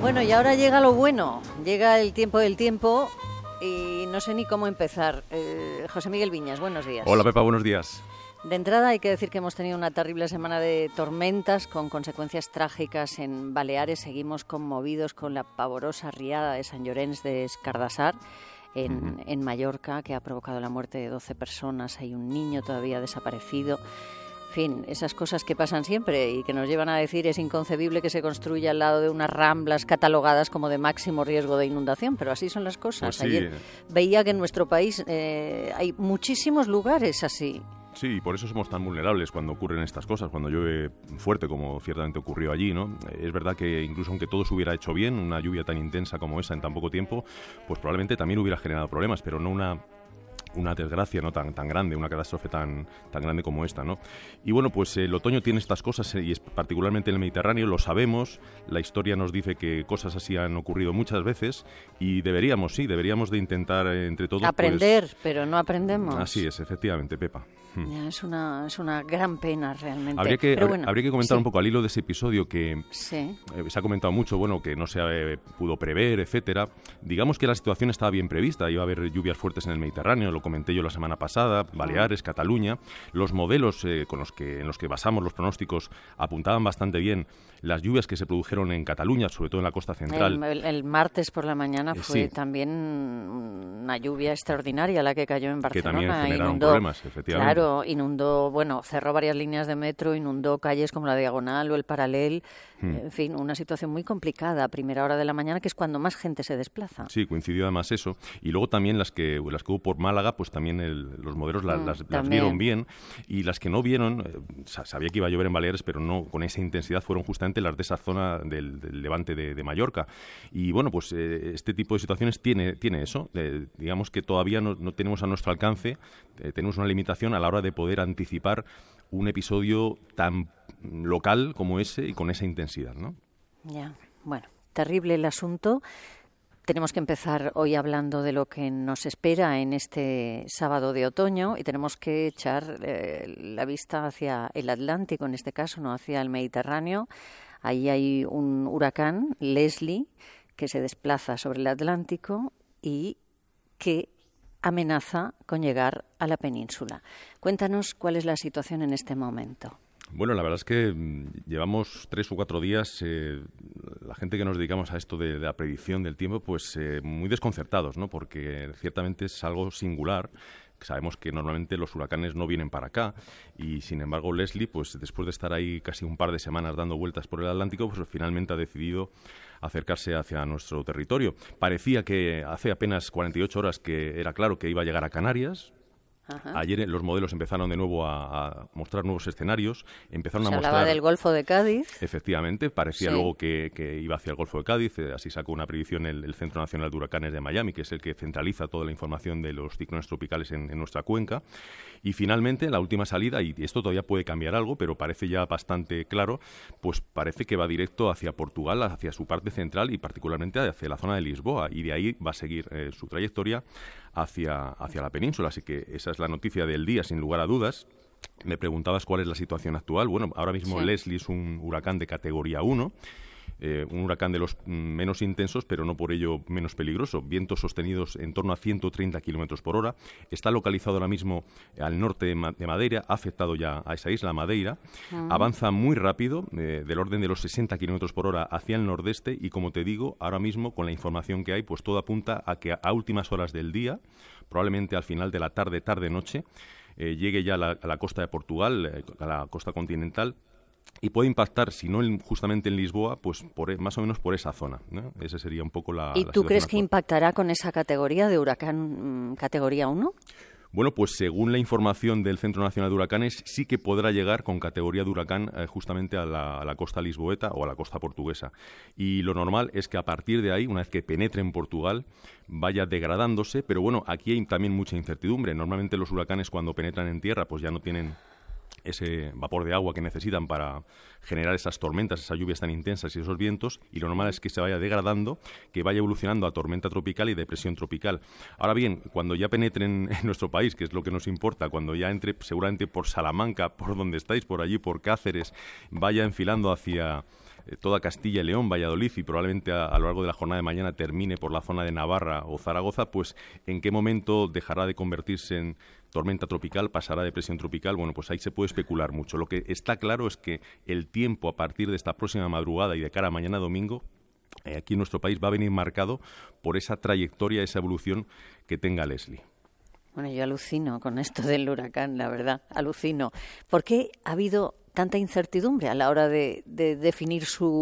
Bueno, y ahora llega lo bueno, llega el tiempo del tiempo y no sé ni cómo empezar. José Miguel Viñas, buenos días. Hola Pepa, buenos días. De entrada hay que decir que hemos tenido una terrible semana de tormentas con consecuencias trágicas en Baleares. Seguimos conmovidos con la pavorosa riada de Sant Llorenç des Cardassar en Mallorca, que ha provocado la muerte de 12 personas. Hay un niño todavía desaparecido. En fin, esas cosas que pasan siempre y que nos llevan a decir es inconcebible que se construya al lado de unas ramblas catalogadas como de máximo riesgo de inundación, pero así son las cosas. Pues sí. Ayer veía que en nuestro país hay muchísimos lugares así. Sí, y por eso somos tan vulnerables cuando ocurren estas cosas, cuando llueve fuerte, como ciertamente ocurrió allí, ¿no? Es verdad que incluso aunque todo se hubiera hecho bien, una lluvia tan intensa como esa en tan poco tiempo, pues probablemente también hubiera generado problemas, pero no una desgracia no tan grande, una catástrofe tan grande como esta, ¿no? Y bueno, pues el otoño tiene estas cosas y es particularmente en el Mediterráneo, lo sabemos, la historia nos dice que cosas así han ocurrido muchas veces y deberíamos de intentar entre todos aprender, pues, pero no aprendemos. Así es, efectivamente, Pepa. Ya, es una gran pena realmente. Habría que comentar un poco al hilo de ese episodio que se ha comentado mucho, bueno, que no se pudo prever, etcétera. Digamos que la situación estaba bien prevista, iba a haber lluvias fuertes en el Mediterráneo, lo comenté yo la semana pasada, Baleares, Cataluña. Los modelos en los que basamos los pronósticos apuntaban bastante bien las lluvias que se produjeron en Cataluña, sobre todo en la costa central. El martes por la mañana fue sí. También una lluvia extraordinaria la que cayó en Barcelona. Que también generaron problemas, efectivamente. Claro, inundó, cerró varias líneas de metro, inundó calles como la Diagonal o el Paralel. En fin, una situación muy complicada a primera hora de la mañana, que es cuando más gente se desplaza. Sí, coincidió además eso. Y luego también las que hubo por Málaga, pues también los modelos las vieron bien. Y las que no vieron, sabía que iba a llover en Baleares, pero no con esa intensidad, fueron justamente las de esa zona del levante de Mallorca. Y bueno, pues este tipo de situaciones tiene eso. Digamos que todavía no tenemos a nuestro alcance, tenemos una limitación a la hora de poder anticipar un episodio tan local como ese y con esa intensidad, ¿no? Ya, bueno, terrible el asunto. Tenemos que empezar hoy hablando de lo que nos espera en este sábado de otoño y tenemos que echar la vista hacia el Atlántico, en este caso, no hacia el Mediterráneo. Ahí hay un huracán, Leslie, que se desplaza sobre el Atlántico y que amenaza con llegar a la península. Cuéntanos cuál es la situación en este momento. Bueno, la verdad es que llevamos 3 o 4 días, la gente que nos dedicamos a esto de la predicción del tiempo, pues muy desconcertados, ¿no? Porque ciertamente es algo singular. Sabemos que normalmente los huracanes no vienen para acá y, sin embargo, Leslie, pues después de estar ahí casi un par de semanas dando vueltas por el Atlántico, pues finalmente ha decidido acercarse hacia nuestro territorio. Parecía que hace apenas 48 horas que era claro que iba a llegar a Canarias. Ajá. Ayer los modelos empezaron de nuevo a mostrar nuevos escenarios. Se hablaba del Golfo de Cádiz. Efectivamente, parecía luego que iba hacia el Golfo de Cádiz. Así sacó una predicción el Centro Nacional de Huracanes de Miami, que es el que centraliza toda la información de los ciclones tropicales en nuestra cuenca. Y finalmente, la última salida, y esto todavía puede cambiar algo, pero parece ya bastante claro, pues parece que va directo hacia Portugal, hacia su parte central y particularmente hacia la zona de Lisboa. Y de ahí va a seguir su trayectoria hacia la península. Así que esa es la noticia del día, sin lugar a dudas. Me preguntabas cuál es la situación actual. Bueno, ahora mismo Leslie es un huracán de categoría 1, un huracán de los menos intensos, pero no por ello menos peligroso. Vientos sostenidos en torno a 130 kilómetros por hora. Está localizado ahora mismo al norte de Madeira, ha afectado ya a esa isla, Madeira. Avanza muy rápido, del orden de los 60 kilómetros por hora hacia el nordeste y, como te digo, ahora mismo, con la información que hay, pues todo apunta a que a últimas horas del día, probablemente al final de la tarde-noche, llegue ya a la costa de Portugal, a la costa continental, y puede impactar, si no justamente en Lisboa, pues más o menos por esa zona, ¿no? Esa sería un poco la... ¿Y tú crees que impactará con esa categoría de huracán categoría 1? Bueno, pues según la información del Centro Nacional de Huracanes, sí que podrá llegar con categoría de huracán justamente a la costa lisboeta o a la costa portuguesa. Y lo normal es que a partir de ahí, una vez que penetre en Portugal, vaya degradándose, pero bueno, aquí hay también mucha incertidumbre. Normalmente los huracanes cuando penetran en tierra pues ya no tienen ese vapor de agua que necesitan para generar esas tormentas, esas lluvias tan intensas y esos vientos, y lo normal es que se vaya degradando, que vaya evolucionando a tormenta tropical y depresión tropical. Ahora bien, cuando ya penetren en nuestro país, que es lo que nos importa, cuando ya entre seguramente por Salamanca, por donde estáis, por allí, por Cáceres, vaya enfilando hacia toda Castilla y León, Valladolid y probablemente a lo largo de la jornada de mañana termine por la zona de Navarra o Zaragoza, pues ¿en qué momento dejará de convertirse en tormenta tropical, pasará a depresión tropical? Bueno, pues ahí se puede especular mucho. Lo que está claro es que el tiempo a partir de esta próxima madrugada y de cara a mañana domingo, aquí en nuestro país va a venir marcado por esa trayectoria, esa evolución que tenga Leslie. Bueno, yo alucino con esto del huracán, la verdad, alucino. ¿Por qué ha habido tanta incertidumbre a la hora de definir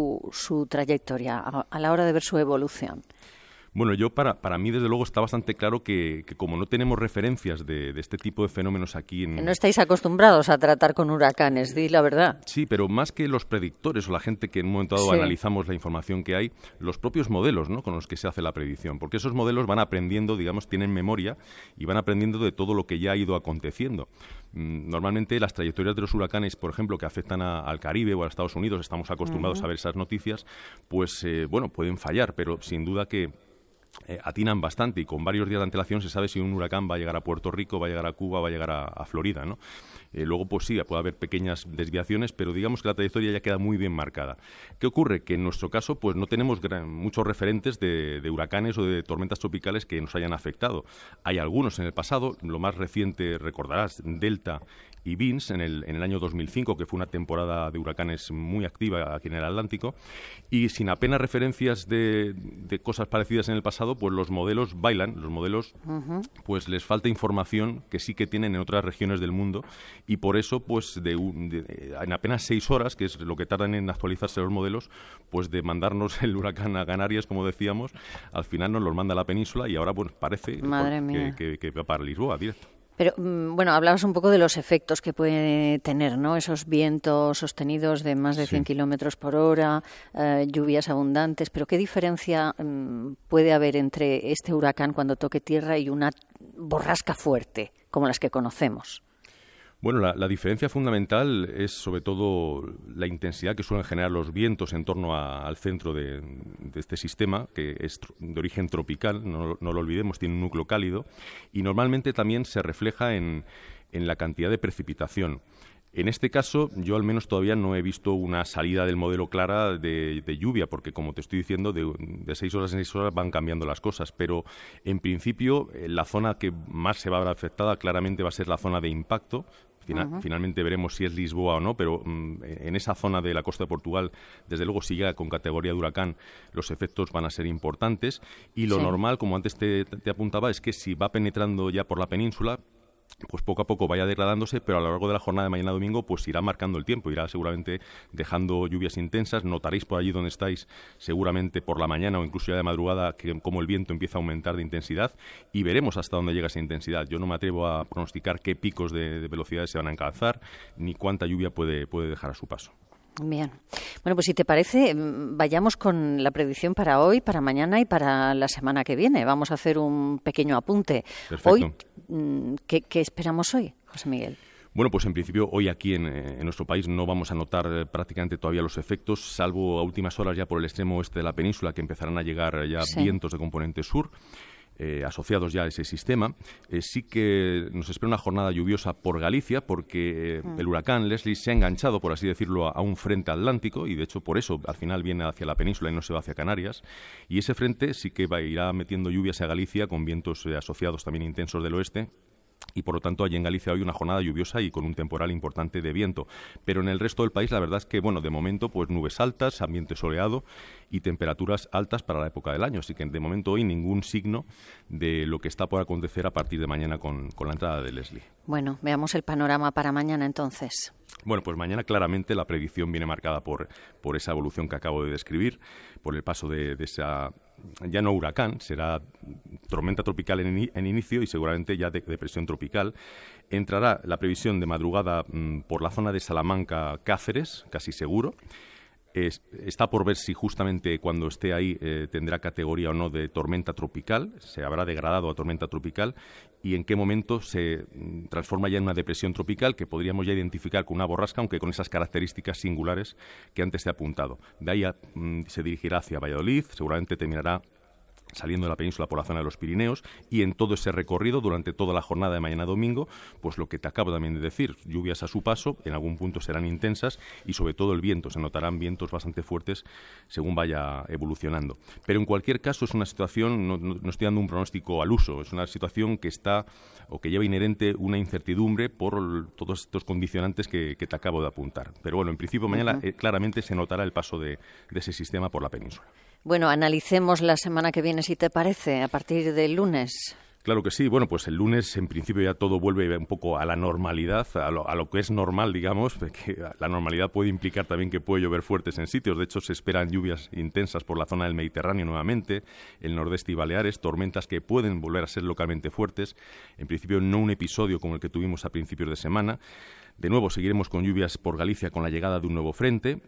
su trayectoria, a la hora de ver su evolución? Bueno, para mí, desde luego, está bastante claro que como no tenemos referencias de este tipo de fenómenos aquí No estáis acostumbrados a tratar con huracanes, di la verdad. Sí, pero más que los predictores o la gente que en un momento dado analizamos la información que hay, los propios modelos, ¿no?, con los que se hace la predicción, porque esos modelos van aprendiendo, digamos, tienen memoria y van aprendiendo de todo lo que ya ha ido aconteciendo. Normalmente las trayectorias de los huracanes, por ejemplo, que afectan al Caribe o a Estados Unidos, estamos acostumbrados a ver esas noticias, pues, pueden fallar, pero sin duda que atinan bastante y con varios días de antelación se sabe si un huracán va a llegar a Puerto Rico, va a llegar a Cuba, va a llegar a Florida, ¿no? Luego, pues sí, puede haber pequeñas desviaciones, pero digamos que la trayectoria ya queda muy bien marcada. ¿Qué ocurre? Que en nuestro caso, pues no tenemos muchos referentes de huracanes o de tormentas tropicales que nos hayan afectado. Hay algunos en el pasado, lo más reciente, recordarás, Delta y Vince en el año 2005, que fue una temporada de huracanes muy activa aquí en el Atlántico, y sin apenas referencias de cosas parecidas en el pasado, pues los modelos bailan, los modelos pues les falta información que sí que tienen en otras regiones del mundo, y por eso pues en apenas 6 horas, que es lo que tardan en actualizarse los modelos, pues de mandarnos el huracán a Canarias, como decíamos, al final nos los manda a la península y ahora pues parece que va para Lisboa directo. Pero, bueno, hablabas un poco de los efectos que puede tener, ¿no? Esos vientos sostenidos de más de 100 kilómetros por hora, lluvias abundantes. Pero, ¿qué diferencia puede haber entre este huracán cuando toque tierra y una borrasca fuerte, como las que conocemos? Bueno, la diferencia fundamental es sobre todo la intensidad que suelen generar los vientos en torno al centro de este sistema, que es de origen tropical, no lo olvidemos, tiene un núcleo cálido, y normalmente también se refleja en la cantidad de precipitación. En este caso, yo al menos todavía no he visto una salida del modelo clara de lluvia, porque como te estoy diciendo, de 6 horas en 6 horas van cambiando las cosas, pero en principio la zona que más se va a ver afectada claramente va a ser la zona de impacto. Finalmente veremos si es Lisboa o no, pero en esa zona de la costa de Portugal, desde luego, si llega con categoría de huracán, los efectos van a ser importantes. Y lo normal, como antes te apuntaba, es que si va penetrando ya por la península, pues poco a poco vaya degradándose, pero a lo largo de la jornada de mañana domingo pues irá marcando el tiempo, irá seguramente dejando lluvias intensas. Notaréis por allí donde estáis, seguramente por la mañana o incluso ya de madrugada, que como el viento empieza a aumentar de intensidad, y veremos hasta dónde llega esa intensidad. Yo no me atrevo a pronosticar qué picos de velocidades se van a alcanzar, ni cuánta lluvia puede dejar a su paso. Bien. Bueno, pues si te parece, vayamos con la predicción para hoy, para mañana y para la semana que viene. Vamos a hacer un pequeño apunte. Perfecto. Hoy, ¿qué esperamos hoy, José Miguel? Bueno, pues en principio hoy aquí en nuestro país no vamos a notar prácticamente todavía los efectos, salvo a últimas horas ya por el extremo oeste de la península, que empezarán a llegar ya vientos de componente sur. Asociados ya a ese sistema. Sí que nos espera una jornada lluviosa por Galicia, porque el huracán Leslie se ha enganchado, por así decirlo, a un frente atlántico, y de hecho por eso al final viene hacia la península y no se va hacia Canarias, y ese frente sí que irá metiendo lluvias a Galicia con vientos asociados también intensos del oeste. Y por lo tanto allí en Galicia hoy una jornada lluviosa y con un temporal importante de viento. Pero en el resto del país la verdad es que, bueno, de momento pues nubes altas, ambiente soleado y temperaturas altas para la época del año. Así que de momento hoy ningún signo de lo que está por acontecer a partir de mañana con la entrada de Leslie. Bueno, veamos el panorama para mañana entonces. Bueno, pues mañana claramente la predicción viene marcada por esa evolución que acabo de describir, por el paso de esa, ya no huracán, será tormenta tropical en inicio y seguramente ya depresión tropical. Entrará la previsión de madrugada por la zona de Salamanca, Cáceres, casi seguro. Está por ver si justamente cuando esté ahí tendrá categoría o no de tormenta tropical, se habrá degradado a tormenta tropical, y en qué momento se transforma ya en una depresión tropical que podríamos ya identificar con una borrasca, aunque con esas características singulares que antes te he apuntado. De ahí se dirigirá hacia Valladolid, seguramente terminará saliendo de la península por la zona de los Pirineos, y en todo ese recorrido, durante toda la jornada de mañana domingo, pues lo que te acabo también de decir, lluvias a su paso, en algún punto serán intensas, y sobre todo el viento, se notarán vientos bastante fuertes según vaya evolucionando. Pero en cualquier caso es una situación, no estoy dando un pronóstico al uso, es una situación que está, o que lleva inherente una incertidumbre por todos estos condicionantes que te acabo de apuntar. Pero bueno, en principio mañana claramente se notará el paso de ese sistema por la península. Bueno, analicemos la semana que viene, si te parece, a partir del lunes. Claro que sí. Bueno, pues el lunes en principio ya todo vuelve un poco a la normalidad, a lo que es normal, digamos, que la normalidad puede implicar también que puede llover fuertes en sitios. De hecho, se esperan lluvias intensas por la zona del Mediterráneo nuevamente, el nordeste y Baleares, tormentas que pueden volver a ser localmente fuertes. En principio no un episodio como el que tuvimos a principios de semana. De nuevo seguiremos con lluvias por Galicia con la llegada de un nuevo frente.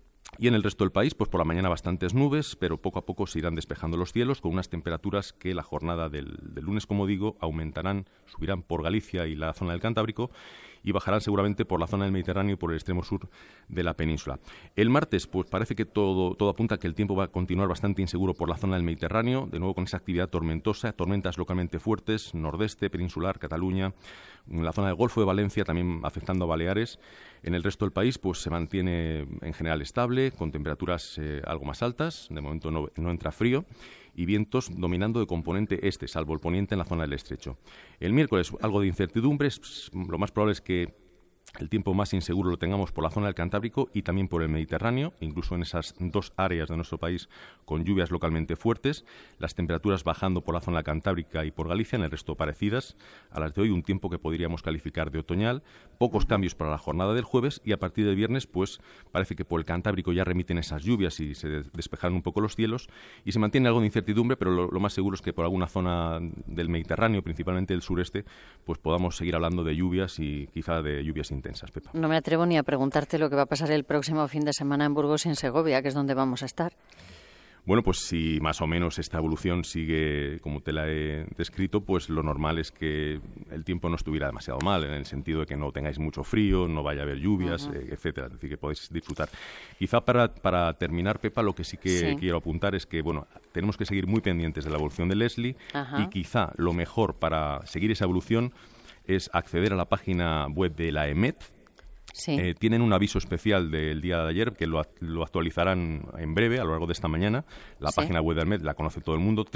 Y en el resto del país, pues por la mañana bastantes nubes, pero poco a poco se irán despejando los cielos con unas temperaturas que la jornada del lunes, como digo, aumentarán, subirán por Galicia y la zona del Cantábrico y bajarán seguramente por la zona del Mediterráneo y por el extremo sur de la península. El martes, pues parece que todo apunta a que el tiempo va a continuar bastante inseguro por la zona del Mediterráneo, de nuevo con esa actividad tormentosa, tormentas localmente fuertes, nordeste, peninsular, Cataluña, en la zona del Golfo de Valencia también afectando a Baleares. En el resto del país pues se mantiene en general estable, con temperaturas algo más altas, de momento no entra frío, y vientos dominando de componente este, salvo el poniente en la zona del estrecho. El miércoles algo de incertidumbres, lo más probable es que el tiempo más inseguro lo tengamos por la zona del Cantábrico y también por el Mediterráneo, incluso en esas dos áreas de nuestro país con lluvias localmente fuertes, las temperaturas bajando por la zona cantábrica y por Galicia, en el resto parecidas a las de hoy, un tiempo que podríamos calificar de otoñal, pocos cambios para la jornada del jueves y a partir del viernes pues parece que por el Cantábrico ya remiten esas lluvias y se despejan un poco los cielos y se mantiene algo de incertidumbre, pero lo más seguro es que por alguna zona del Mediterráneo, principalmente del sureste, pues podamos seguir hablando de lluvias y quizá de lluvias intensas. Pepa. No me atrevo ni a preguntarte lo que va a pasar el próximo fin de semana en Burgos y en Segovia, que es donde vamos a estar. Bueno, pues si más o menos esta evolución sigue como te la he descrito, pues lo normal es que el tiempo no estuviera demasiado mal, en el sentido de que no tengáis mucho frío, no vaya a haber lluvias, etcétera, es decir, que podéis disfrutar. Quizá para terminar, Pepa, lo que sí que quiero apuntar es que, bueno, tenemos que seguir muy pendientes de la evolución de Leslie y quizá lo mejor para seguir esa evolución es acceder a la página web de la EMET. Sí. Tienen un aviso especial del día de ayer que lo actualizarán en breve, a lo largo de esta mañana. La página web de AEMET la conoce todo el mundo,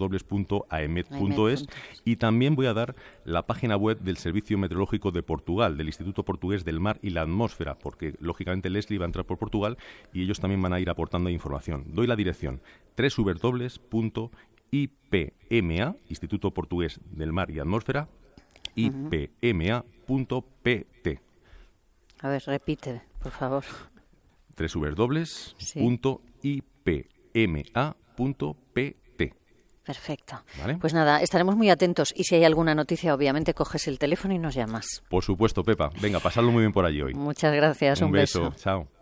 www.aemet.es. Y también voy a dar la página web del Servicio Meteorológico de Portugal, del Instituto Portugués del Mar y la Atmósfera, porque lógicamente Leslie va a entrar por Portugal y ellos también van a ir aportando información. Doy la dirección, www.ipma, Instituto Portugués del Mar y Atmósfera, ipma.pt. A ver, repite, por favor. www.ipma.pt. Perfecto. ¿Vale? Pues nada, estaremos muy atentos y si hay alguna noticia, obviamente coges el teléfono y nos llamas. Por supuesto, Pepa. Venga, pasadlo muy bien por allí hoy. Muchas gracias, un beso. Chao.